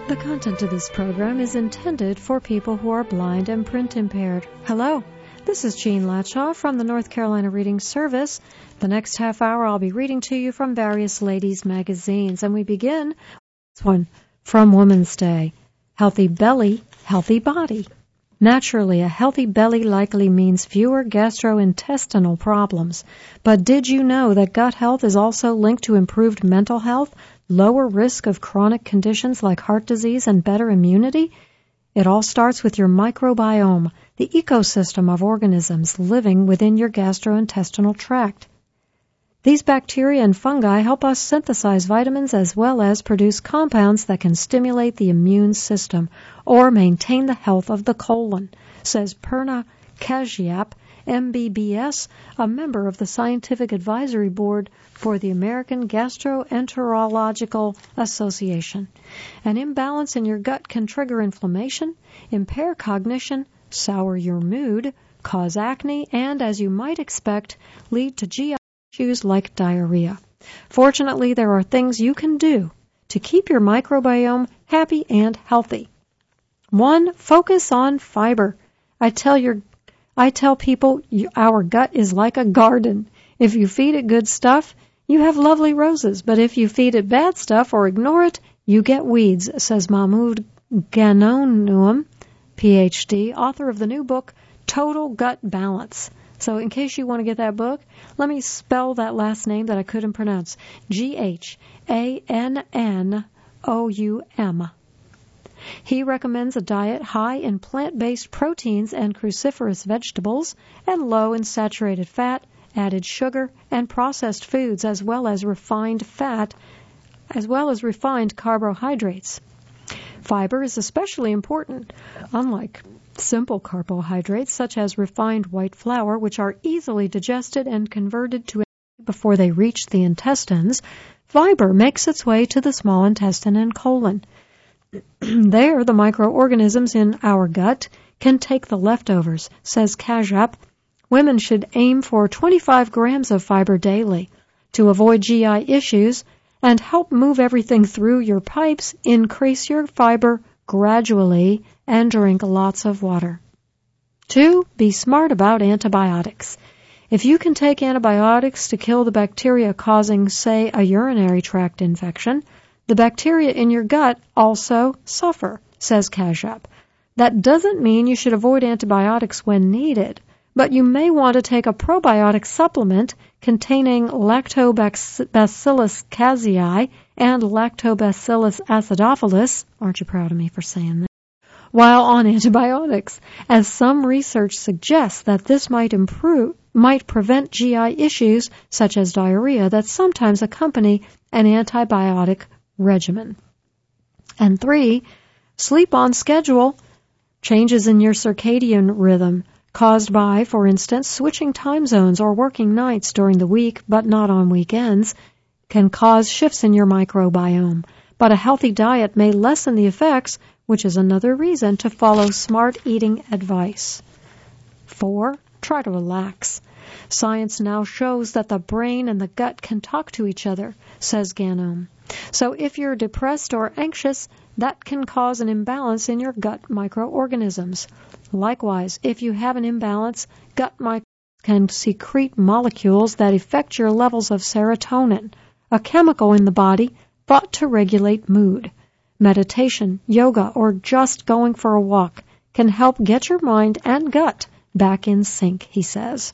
The content of this program is intended for people who are blind and print impaired. Hello, this is Jean Latshaw from the North Carolina Reading Service. The next half hour I'll be reading to you from various ladies' magazines, and we begin with this one from Woman's Day. Healthy belly, healthy body. Naturally, a healthy belly likely means fewer gastrointestinal problems. But did you know that gut health is also linked to improved mental health, lower risk of chronic conditions like heart disease, and better immunity? It all starts with your microbiome, the ecosystem of organisms living within your gastrointestinal tract. These bacteria and fungi help us synthesize vitamins as well as produce compounds that can stimulate the immune system or maintain the health of the colon, says Purna Kashyap, MBBS, a member of the Scientific Advisory Board for the American Gastroenterological Association. An imbalance in your gut can trigger inflammation, impair cognition, sour your mood, cause acne, and, as you might expect, lead to GI issues like diarrhea. Fortunately, there are things you can do to keep your microbiome happy and healthy. 1. Focus on fiber. I tell people our gut is like a garden. If you feed it good stuff, you have lovely roses. But if you feed it bad stuff or ignore it, you get weeds, says Mahmoud Ghannouchi, Ph.D., author of the new book, Total Gut Balance. So in case you want to get that book, let me spell that last name that I couldn't pronounce. Ghannoum. He recommends a diet high in plant-based proteins and cruciferous vegetables and low in saturated fat, added sugar, and processed foods, as well as refined carbohydrates. Fiber is especially important. Unlike simple carbohydrates such as refined white flour, which are easily digested and converted to energy before they reach the intestines, fiber makes its way to the small intestine and colon. There, the microorganisms in our gut can take the leftovers, says Kashyap. Women should aim for 25 grams of fiber daily. To avoid GI issues and help move everything through your pipes, increase your fiber gradually and drink lots of water. 2. Be smart about antibiotics. If you can take antibiotics to kill the bacteria causing, say, a urinary tract infection, the bacteria in your gut also suffer, says Kashyap. That doesn't mean you should avoid antibiotics when needed, but you may want to take a probiotic supplement containing Lactobacillus casei and Lactobacillus acidophilus. Aren't you proud of me for saying that? While on antibiotics, as some research suggests that this might prevent GI issues such as diarrhea that sometimes accompany an antibiotic regimen. And 3, sleep on schedule. Changes in your circadian rhythm caused by, for instance, switching time zones or working nights during the week but not on weekends can cause shifts in your microbiome. But a healthy diet may lessen the effects, which is another reason to follow smart eating advice. 4, try to relax. Science now shows that the brain and the gut can talk to each other, says Ghannouchi. So if you're depressed or anxious, that can cause an imbalance in your gut microorganisms. Likewise, if you have an imbalance, gut microbes can secrete molecules that affect your levels of serotonin, a chemical in the body thought to regulate mood. Meditation, yoga, or just going for a walk can help get your mind and gut back in sync, he says.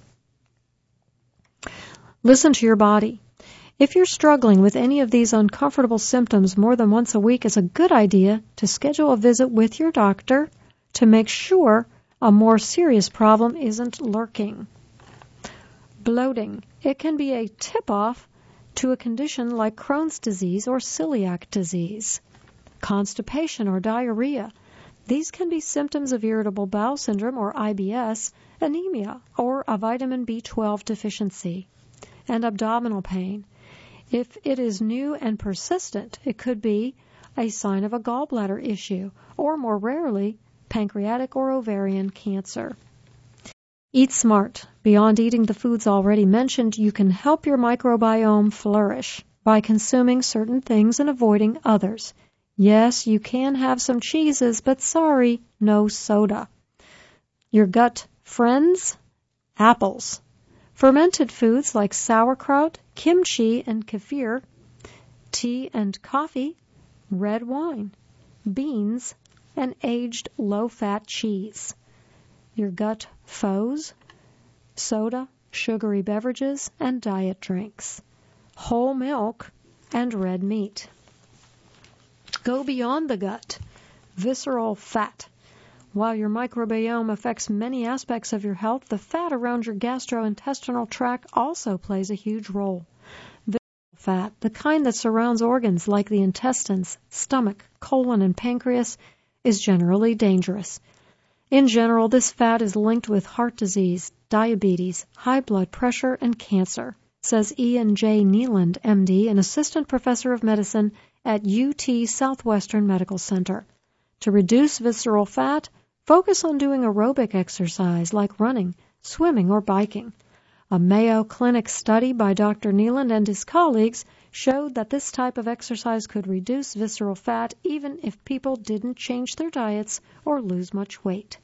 Listen to your body. If you're struggling with any of these uncomfortable symptoms more than once a week, it's a good idea to schedule a visit with your doctor to make sure a more serious problem isn't lurking. Bloating. It can be a tip-off to a condition like Crohn's disease or celiac disease. Constipation or diarrhea. These can be symptoms of irritable bowel syndrome or IBS, anemia, or a vitamin B12 deficiency. And abdominal pain. If it is new and persistent, it could be a sign of a gallbladder issue, or more rarely, pancreatic or ovarian cancer. Eat smart. Beyond eating the foods already mentioned, you can help your microbiome flourish by consuming certain things and avoiding others. Yes, you can have some cheeses, but sorry, no soda. Your gut friends? Apples. Fermented foods like sauerkraut, kimchi, and kefir. Tea and coffee. Red wine. Beans, and aged low-fat cheese. Your gut foes? Soda, sugary beverages, and diet drinks. Whole milk and red meat. Go beyond the gut. Visceral fat. While your microbiome affects many aspects of your health, the fat around your gastrointestinal tract also plays a huge role. Visceral fat, the kind that surrounds organs like the intestines, stomach, colon, and pancreas, is generally dangerous. In general, this fat is linked with heart disease, diabetes, high blood pressure, and cancer, says Ian J. Neeland, MD, an assistant professor of medicine at UT Southwestern Medical Center. To reduce visceral fat, focus on doing aerobic exercise like running, swimming, or biking. A Mayo Clinic study by Dr. Neeland and his colleagues showed that this type of exercise could reduce visceral fat even if people didn't change their diets or lose much weight.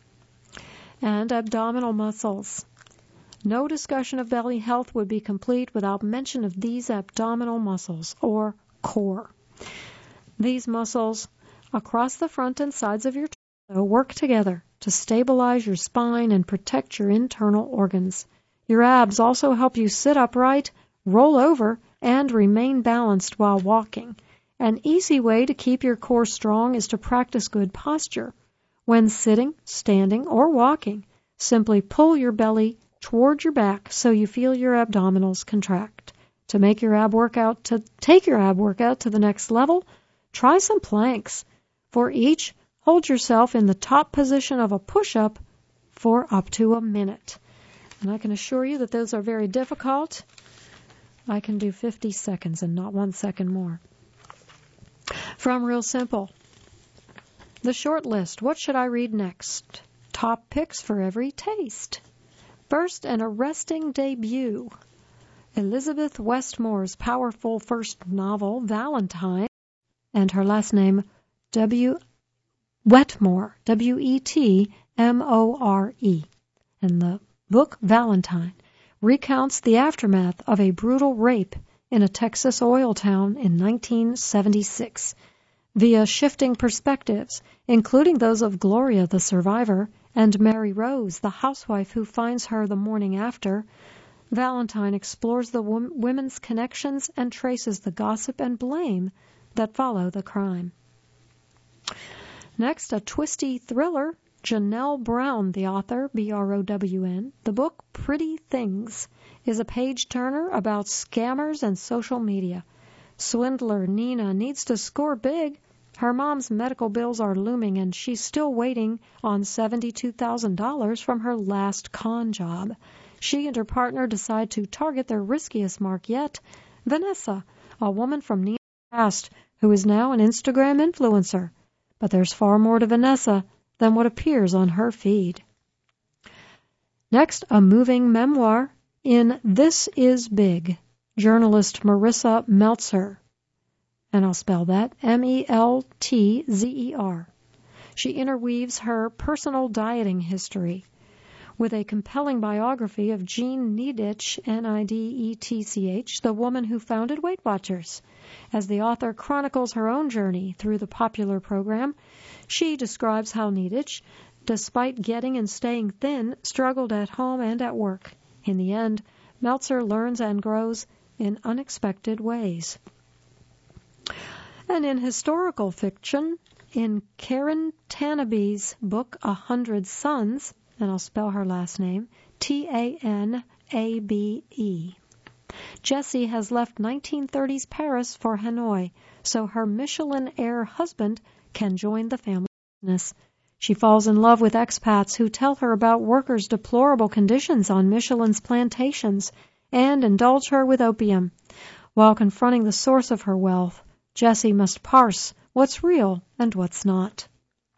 And abdominal muscles. No discussion of belly health would be complete without mention of these abdominal muscles, or core. These muscles across the front and sides of your torso work together to stabilize your spine and protect your internal organs. Your abs also help you sit upright, roll over, and remain balanced while walking. An easy way to keep your core strong is to practice good posture. When sitting, standing, or walking, simply pull your belly toward your back so you feel your abdominals contract. To take your ab workout to the next level, try some planks. For each, hold yourself in the top position of a push-up for up to a minute. And I can assure you that those are very difficult. I can do 50 seconds and not 1 second more. From Real Simple. The short list. What should I read next? Top picks for every taste. First, an arresting debut. Elizabeth Westmore's powerful first novel, Valentine, and her last name, Wetmore, W-E-T-M-O-R-E. And the book, Valentine, recounts the aftermath of a brutal rape in a Texas oil town in 1976. Via shifting perspectives, including those of Gloria, the survivor, and Mary Rose, the housewife who finds her the morning after, Valentine explores the women's connections and traces the gossip and blame that follow the crime. Next, a twisty thriller. Janelle Brown, the author, B-R-O-W-N. The book Pretty Things is a page-turner about scammers and social media. Swindler Nina needs to score big. Her mom's medical bills are looming, and she's still waiting on $72,000 from her last con job. She and her partner decide to target their riskiest mark yet, Vanessa, a woman from Nina's past who is now an Instagram influencer. But there's far more to Vanessa than what appears on her feed. Next, a moving memoir in This Is Big, journalist Marissa Meltzer. And I'll spell that, M-E-L-T-Z-E-R. She interweaves her personal dieting history with a compelling biography of Jean Nidetch, N-I-D-E-T-C-H, the woman who founded Weight Watchers. As the author chronicles her own journey through the popular program, she describes how Nidetch, despite getting and staying thin, struggled at home and at work. In the end, Meltzer learns and grows in unexpected ways. And in historical fiction, in Karen Tanabe's book 100 Sons, and I'll spell her last name, T-A-N-A-B-E. Jessie has left 1930s Paris for Hanoi, so her Michelin-air husband can join the family business. She falls in love with expats who tell her about workers' deplorable conditions on Michelin's plantations and indulge her with opium. While confronting the source of her wealth, Jessie must parse what's real and what's not.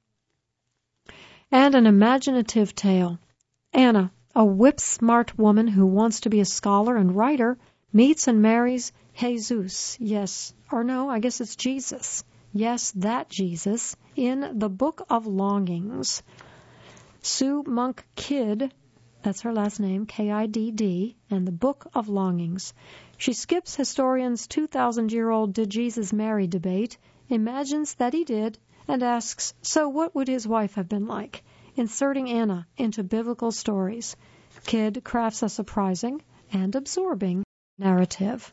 And an imaginative tale. Anna, a whip-smart woman who wants to be a scholar and writer, meets and marries Jesus. Yes, or no, I guess it's Jesus. Yes, that Jesus, in the Book of Longings. Sue Monk Kidd, that's her last name, Kidd, and the Book of Longings. She skips historians' 2,000-year-old Did Jesus Marry debate, imagines that he did, and asks, so what would his wife have been like? Inserting Anna into biblical stories. Kidd crafts a surprising and absorbing narrative.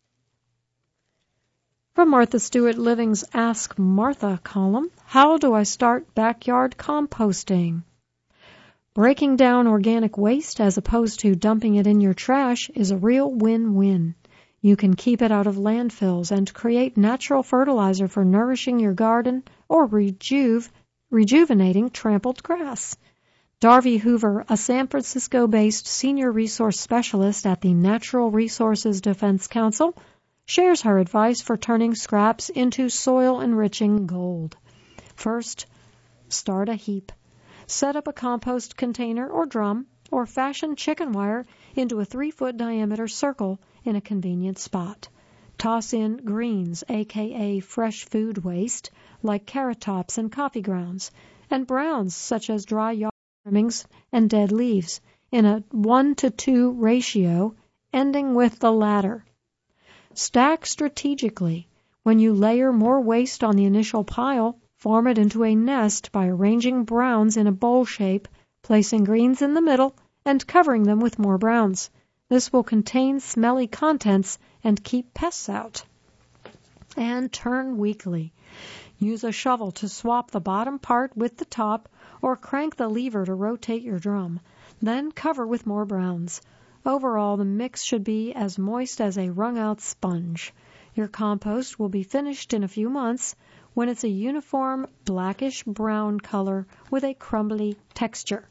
From Martha Stewart Living's Ask Martha column, How Do I Start Backyard Composting? Breaking down organic waste as opposed to dumping it in your trash is a real win-win. You can keep it out of landfills and create natural fertilizer for nourishing your garden or rejuvenating trampled grass. Darby Hoover, a San Francisco-based senior resource specialist at the Natural Resources Defense Council, shares her advice for turning scraps into soil-enriching gold. First, start a heap. Set up a compost container or drum, or fashion chicken wire into a 3-foot diameter circle in a convenient spot. Toss in greens, aka fresh food waste, like carrot tops and coffee grounds, and browns such as dry yard trimmings and dead leaves, in a 1-to-2 ratio, ending with the latter. Stack strategically. When you layer more waste on the initial pile, form it into a nest by arranging browns in a bowl shape, placing greens in the middle, and covering them with more browns. This will contain smelly contents and keep pests out. And turn weekly. Use a shovel to swap the bottom part with the top, or crank the lever to rotate your drum. Then cover with more browns. Overall, the mix should be as moist as a wrung-out sponge. Your compost will be finished in a few months when it's a uniform blackish-brown color with a crumbly texture.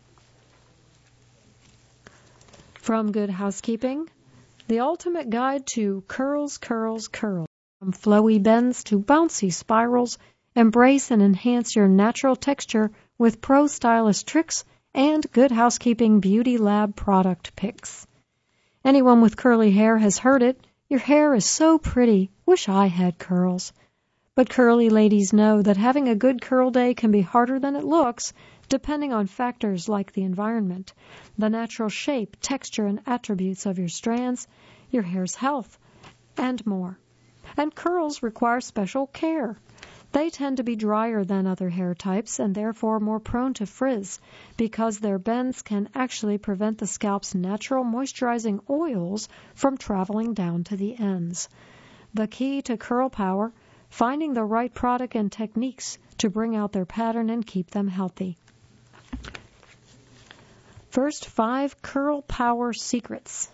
From Good Housekeeping, the ultimate guide to curls, curls, curls. From flowy bends to bouncy spirals, embrace and enhance your natural texture with pro stylist tricks and Good Housekeeping Beauty Lab product picks. Anyone with curly hair has heard it. Your hair is so pretty. Wish I had curls. But curly ladies know that having a good curl day can be harder than it looks, depending on factors like the environment, the natural shape, texture, and attributes of your strands, your hair's health, and more. And curls require special care. They tend to be drier than other hair types and therefore more prone to frizz because their bends can actually prevent the scalp's natural moisturizing oils from traveling down to the ends. The key to curl power, finding the right product and techniques to bring out their pattern and keep them healthy. First, 5 curl power secrets.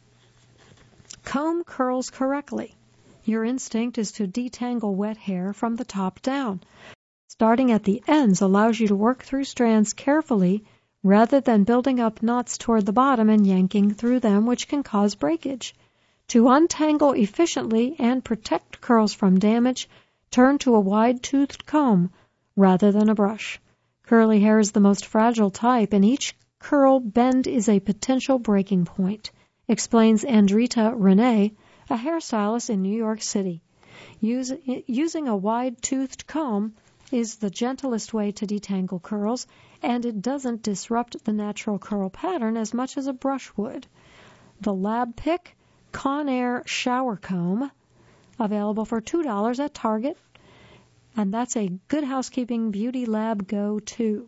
Comb curls correctly. Your instinct is to detangle wet hair from the top down. Starting at the ends allows you to work through strands carefully rather than building up knots toward the bottom and yanking through them, which can cause breakage. To untangle efficiently and protect curls from damage, turn to a wide-toothed comb rather than a brush. Curly hair is the most fragile type, and each curl bend is a potential breaking point, explains Andrita Renee, a hairstylist in New York City. Using a wide-toothed comb is the gentlest way to detangle curls, and it doesn't disrupt the natural curl pattern as much as a brush would. The Lab Pick Conair Shower Comb, available for $2 at Target, and that's a Good Housekeeping Beauty Lab go-to.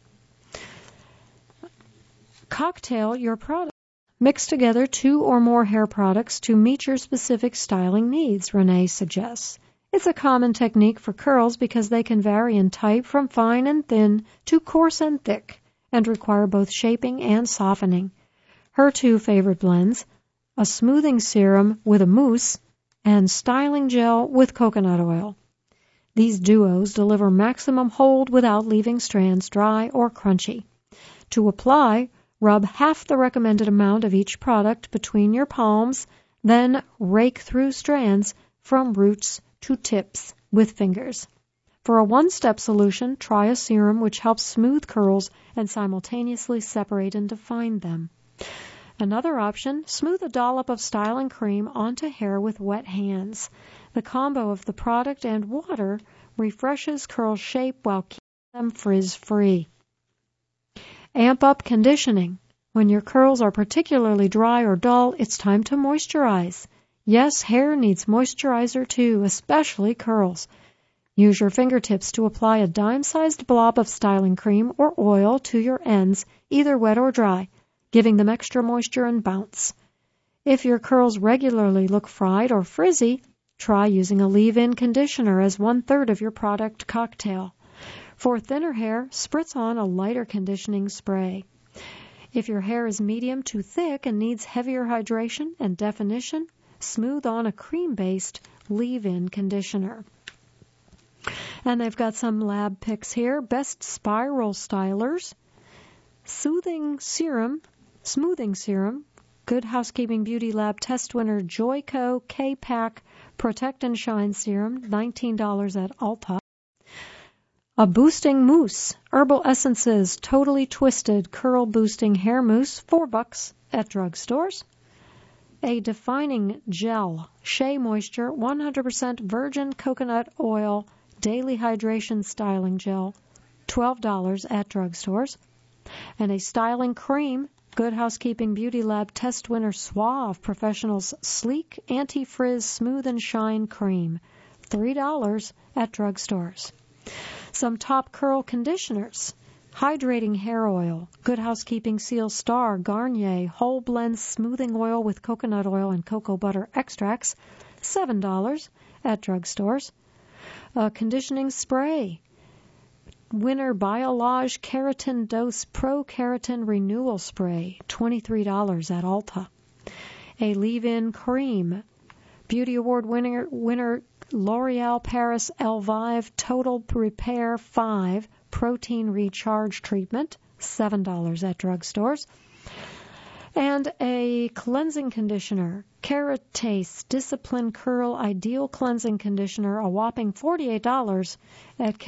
Cocktail your product. Mix together 2 or more hair products to meet your specific styling needs, Renee suggests. It's a common technique for curls because they can vary in type from fine and thin to coarse and thick, and require both shaping and softening. Her 2 favorite blends, a smoothing serum with a mousse, and styling gel with coconut oil. These duos deliver maximum hold without leaving strands dry or crunchy. To apply, rub half the recommended amount of each product between your palms, then rake through strands from roots to tips with fingers. For a one-step solution, try a serum which helps smooth curls and simultaneously separate and define them. Another option, smooth a dollop of styling cream onto hair with wet hands. The combo of the product and water refreshes curl shape while keeping them frizz-free. Amp up conditioning. When your curls are particularly dry or dull, it's time to moisturize. Yes, hair needs moisturizer too, especially curls. Use your fingertips to apply a dime-sized blob of styling cream or oil to your ends, either wet or dry, giving them extra moisture and bounce. If your curls regularly look fried or frizzy, try using a leave-in conditioner as 1/3 of your product cocktail. For thinner hair, spritz on a lighter conditioning spray. If your hair is medium to thick and needs heavier hydration and definition, smooth on a cream-based leave-in conditioner. And they've got some lab picks here. Best Spiral Stylers, Smoothing Serum, Good Housekeeping Beauty Lab Test Winner Joico K-Pack Protect and Shine Serum, $19 at Ulta. A Boosting Mousse, Herbal Essences Totally Twisted Curl Boosting Hair Mousse, $4 at drugstores. A Defining Gel, Shea Moisture 100% Virgin Coconut Oil Daily Hydration Styling Gel, $12 at drugstores. And a Styling Cream, Good Housekeeping Beauty Lab Test Winner Suave Professional's Sleek Anti-Frizz Smooth and Shine Cream, $3 at drugstores. Some top curl conditioners. Hydrating Hair Oil, Good Housekeeping Seal Star Garnier Whole Blend Smoothing Oil with Coconut Oil and Cocoa Butter Extracts, $7 at drugstores. Conditioning Spray, Winner Biolage Keratin Dose Pro Keratin Renewal Spray, $23 at Ulta. A Leave-In Cream, Beauty Award winner L'Oreal Paris Elvive Total Repair 5 Protein Recharge Treatment, $7 at drugstores. And a cleansing conditioner, Keratase Discipline Curl Ideal Cleansing Conditioner, a whopping $48 at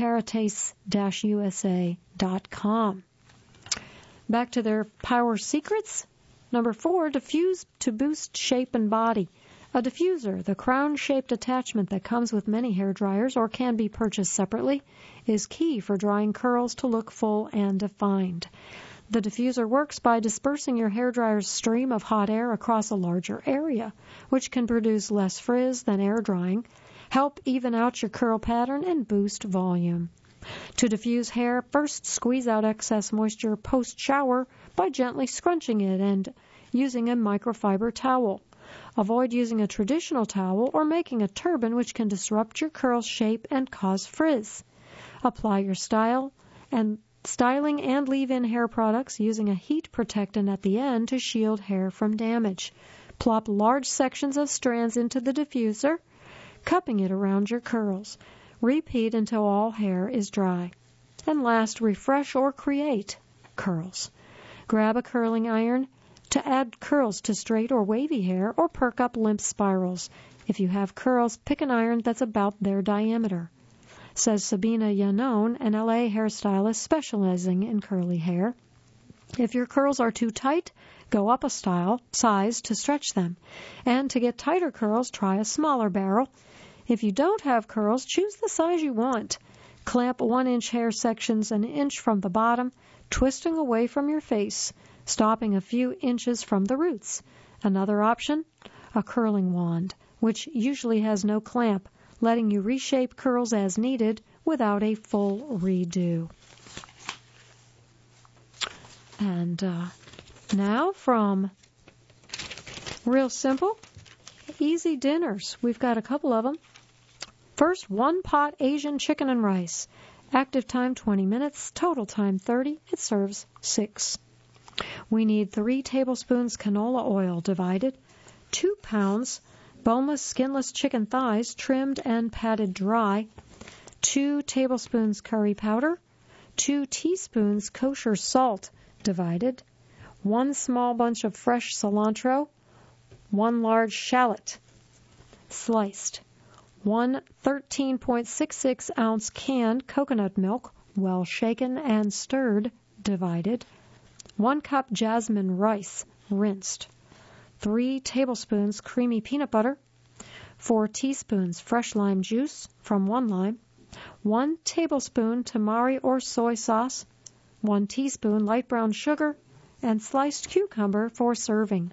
keratase-usa.com. Back to their power secrets. Number 4, diffuse to boost shape and body. A diffuser, the crown-shaped attachment that comes with many hair dryers or can be purchased separately, is key for drying curls to look full and defined. The diffuser works by dispersing your hairdryer's stream of hot air across a larger area, which can produce less frizz than air drying, help even out your curl pattern, and boost volume. To diffuse hair, first squeeze out excess moisture post-shower by gently scrunching it and using a microfiber towel. Avoid using a traditional towel or making a turban, which can disrupt your curl shape and cause frizz. Apply your styling and leave-in hair products using a heat protectant at the end to shield hair from damage. Plop large sections of strands into the diffuser, cupping it around your curls. Repeat until all hair is dry. And last, refresh or create curls. Grab a curling iron to add curls to straight or wavy hair or perk up limp spirals. If you have curls, pick an iron that's about their diameter. Says Sabina Yanone, an LA hairstylist specializing in curly hair. If your curls are too tight, go up a size to stretch them. And to get tighter curls, try a smaller barrel. If you don't have curls, choose the size you want. Clamp 1-inch hair sections an inch from the bottom, twisting away from your face, stopping a few inches from the roots. Another option, a curling wand, which usually has no clamp, letting you reshape curls as needed without a full redo. And now from Real Simple, easy dinners. We've got a couple of them. First, one-pot Asian chicken and rice. Active time 20 minutes, total time 30. It serves 6. We need 3 tablespoons canola oil divided, 2 pounds boneless, skinless chicken thighs trimmed and patted dry, 2 tablespoons curry powder, 2 teaspoons kosher salt divided, 1 small bunch of fresh cilantro, 1 large shallot sliced, 1 13.66-ounce canned coconut milk, well shaken and stirred, divided, 1 cup jasmine rice, rinsed, 3 tablespoons creamy peanut butter, 4 teaspoons fresh lime juice from 1 lime, 1 tablespoon tamari or soy sauce, 1 teaspoon light brown sugar, and sliced cucumber for serving.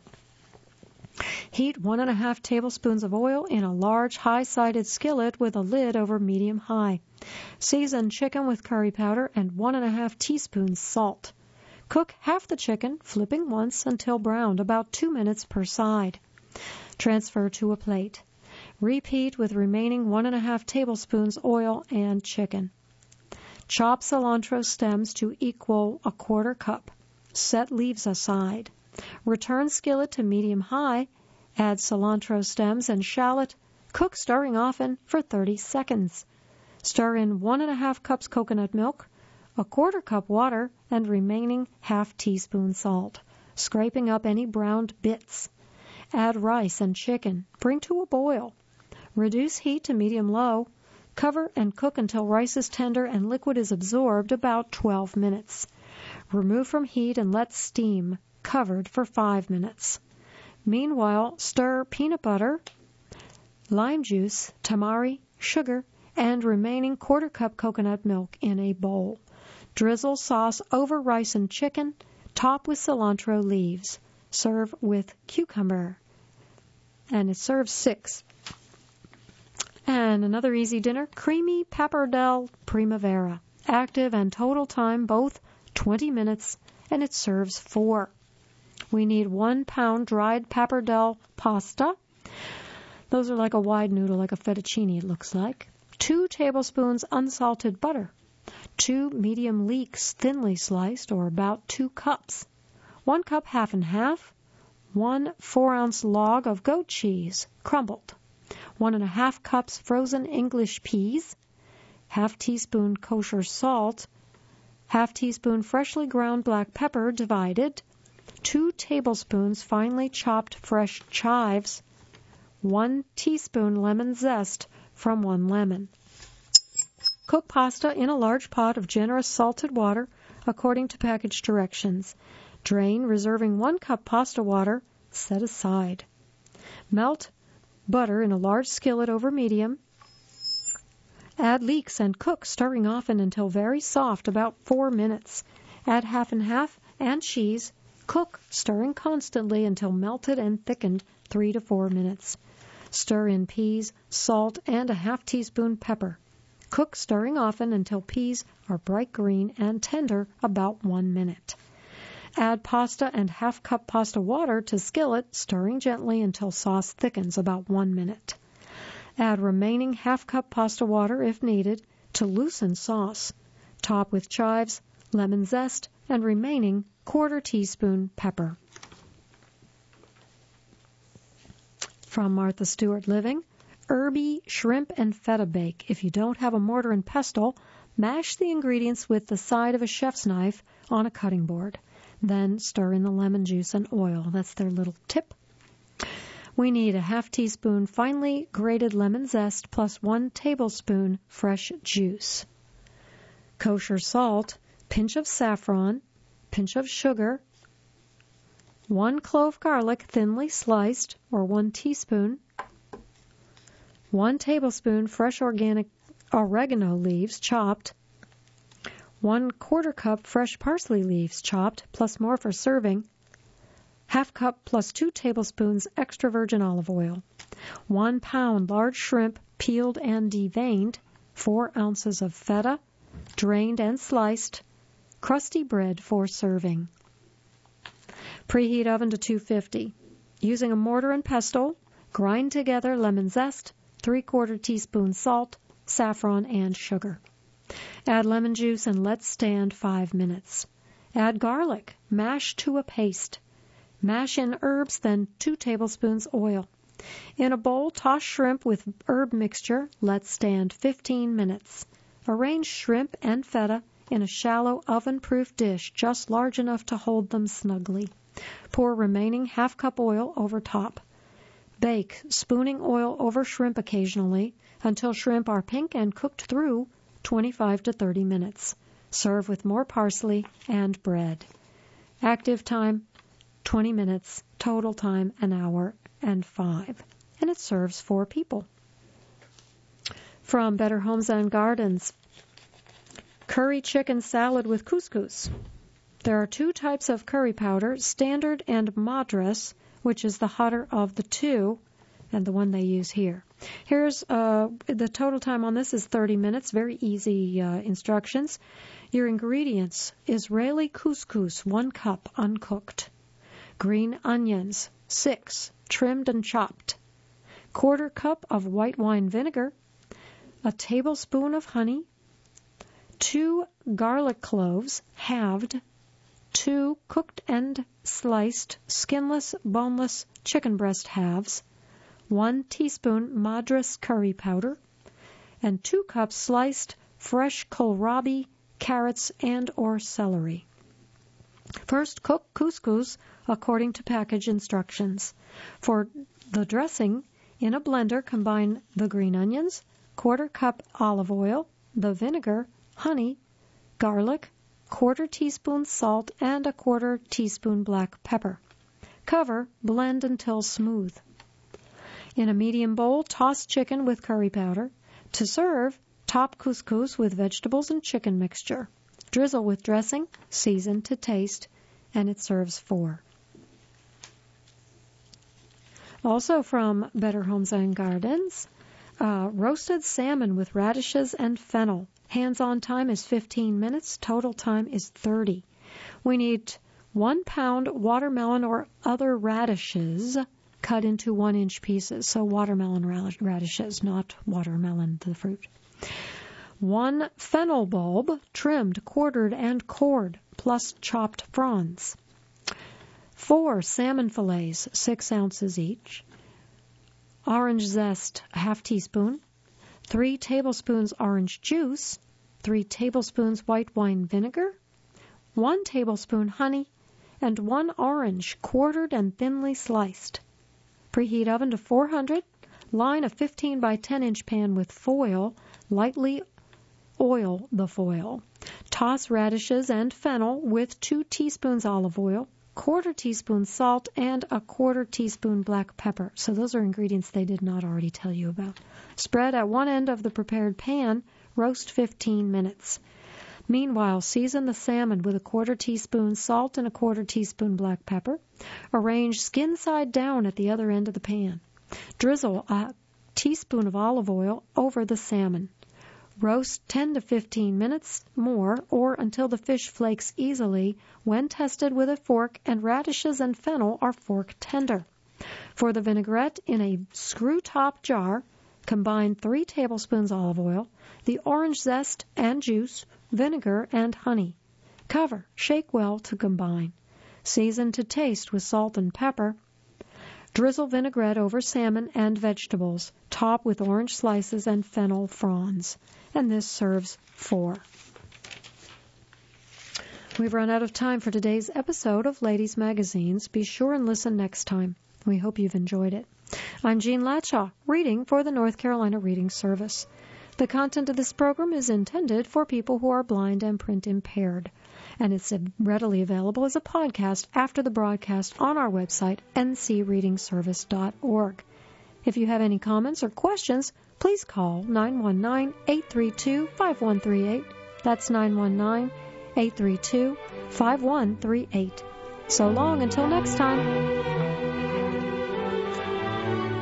Heat 1½ tablespoons of oil in a large high-sided skillet with a lid over medium-high. Season chicken with curry powder and 1½ teaspoons salt. Cook half the chicken, flipping once until browned, about 2 minutes per side. Transfer to a plate. Repeat with remaining 1½ tablespoons oil and chicken. Chop cilantro stems to equal 1/4 cup. Set leaves aside. Return skillet to medium-high. Add cilantro stems and shallot. Cook, stirring often, for 30 seconds. Stir in 1½ cups coconut milk, 1/4 cup water, and remaining ½ teaspoon salt, scraping up any browned bits. Add rice and chicken. Bring to a boil. Reduce heat to medium-low. Cover and cook until rice is tender and liquid is absorbed, about 12 minutes. Remove from heat and let steam, covered for 5 minutes. Meanwhile, stir peanut butter, lime juice, tamari, sugar, and remaining 1/4 cup coconut milk in a bowl. Drizzle sauce over rice and chicken. Top with cilantro leaves. Serve with cucumber. And it serves 6. And another easy dinner, creamy pappardelle primavera. Active and total time both 20 minutes, and it serves 4. We need 1 pound dried pappardelle pasta. Those are like a wide noodle, like a fettuccine it looks like. 2 tablespoons unsalted butter. 2 medium leeks thinly sliced, or about 2 cups. 1 cup half and half. 1 4-ounce log of goat cheese, crumbled. 1½ cups frozen English peas. ½ teaspoon kosher salt. ½ teaspoon freshly ground black pepper, divided. 2 tablespoons finely chopped fresh chives. 1 teaspoon lemon zest from 1 lemon. Cook pasta in a large pot of generous salted water according to package directions. Drain, reserving 1 cup pasta water. Set aside. Melt butter in a large skillet over medium. Add leeks and cook, stirring often until very soft, about 4 minutes. Add half and half and cheese. Cook, stirring constantly until melted and thickened, 3 to 4 minutes. Stir in peas, salt, and a ½ teaspoon pepper. Cook, stirring often until peas are bright green and tender, about 1 minute. Add pasta and ½ cup pasta water to skillet, stirring gently until sauce thickens, about 1 minute. Add remaining ½ cup pasta water if needed to loosen sauce. Top with chives, lemon zest, and remaining 1/4 teaspoon pepper. From Martha Stewart Living, herby shrimp and feta bake. If you don't have a mortar and pestle, mash the ingredients with the side of a chef's knife on a cutting board. Then stir in the lemon juice and oil. That's their little tip. We need a ½ teaspoon finely grated lemon zest plus 1 tablespoon fresh juice. Kosher salt, pinch of saffron, pinch of sugar, 1 clove garlic thinly sliced, or 1 teaspoon, 1 tablespoon fresh organic oregano leaves chopped, 1/4 cup fresh parsley leaves chopped, plus more for serving, ½ cup plus 2 tablespoons extra virgin olive oil, 1 pound large shrimp peeled and deveined, 4 ounces of feta, drained and sliced, crusty bread for serving. Preheat oven to 250. Using a mortar and pestle, grind together lemon zest, 3/4 teaspoon salt, saffron, and sugar. Add lemon juice and let stand 5 minutes. Add garlic, mash to a paste. Mash in herbs, then 2 tablespoons oil. In a bowl, toss shrimp with herb mixture. Let stand 15 minutes. Arrange shrimp and feta in a shallow oven-proof dish just large enough to hold them snugly. Pour remaining ½ cup oil over top. Bake, spooning oil over shrimp occasionally until shrimp are pink and cooked through, 25 to 30 minutes. Serve with more parsley and bread. Active time, 20 minutes. Total time, 1 hour and 5. and it serves 4 people. From Better Homes and Gardens, curry chicken salad with couscous. There are 2 types of curry powder, standard and madras, which is the hotter of the 2, and the one they use here. Here's the total time on this is 30 minutes, very easy instructions. Your ingredients: Israeli couscous, 1 cup, uncooked. Green onions, 6, trimmed and chopped. 1/4 cup of white wine vinegar. A tablespoon of honey. 2 garlic cloves, halved. 2 cooked and sliced, skinless, boneless chicken breast halves. 1 teaspoon madras curry powder. And 2 cups sliced fresh kohlrabi, carrots, and or celery. First, cook couscous according to package instructions. For the dressing, in a blender, combine the green onions, 1/4 cup olive oil, the vinegar, honey, garlic, 1/4 teaspoon salt, and 1/4 teaspoon black pepper. Cover, blend until smooth. In a medium bowl, toss chicken with curry powder. To serve, top couscous with vegetables and chicken mixture. Drizzle with dressing, season to taste, and it serves 4. Also from Better Homes and Gardens, roasted salmon with radishes and fennel. Hands-on time is 15 minutes. Total time is 30. We need 1 pound watermelon or other radishes cut into 1-inch pieces. So watermelon radishes, not watermelon, the fruit. 1 fennel bulb, trimmed, quartered, and cored, plus chopped fronds. 4 salmon fillets, 6 ounces each. Orange zest, 1/2 teaspoon. 3 tablespoons orange juice. 3 tablespoons white wine vinegar. 1 tablespoon honey. And 1 orange, quartered and thinly sliced. Preheat oven to 400. Line a 15 by 10-inch pan with foil. Lightly oil the foil. Toss radishes and fennel with 2 teaspoons olive oil, 1/4 teaspoon salt, and 1/4 teaspoon black pepper. So those are ingredients they did not already tell you about. Spread at one end of the prepared pan. Roast 15 minutes. Meanwhile, season the salmon with 1/4 teaspoon salt and 1/4 teaspoon black pepper. Arrange skin side down at the other end of the pan. Drizzle a teaspoon of olive oil over the salmon. Roast 10 to 15 minutes more, or until the fish flakes easily when tested with a fork and radishes and fennel are fork tender. For the vinaigrette, in a screw-top jar, combine 3 tablespoons olive oil, the orange zest and juice, vinegar, and honey. Cover, shake well to combine. Season to taste with salt and pepper. Drizzle vinaigrette over salmon and vegetables. Top with orange slices and fennel fronds. And this serves 4. We've run out of time for today's episode of Ladies Magazines. Be sure and listen next time. We hope you've enjoyed it. I'm Jean Latshaw, reading for the North Carolina Reading Service. The content of this program is intended for people who are blind and print impaired, and it's readily available as a podcast after the broadcast on our website, ncreadingservice.org. If you have any comments or questions, please call 919-832-5138. That's 919-832-5138. So long until next time.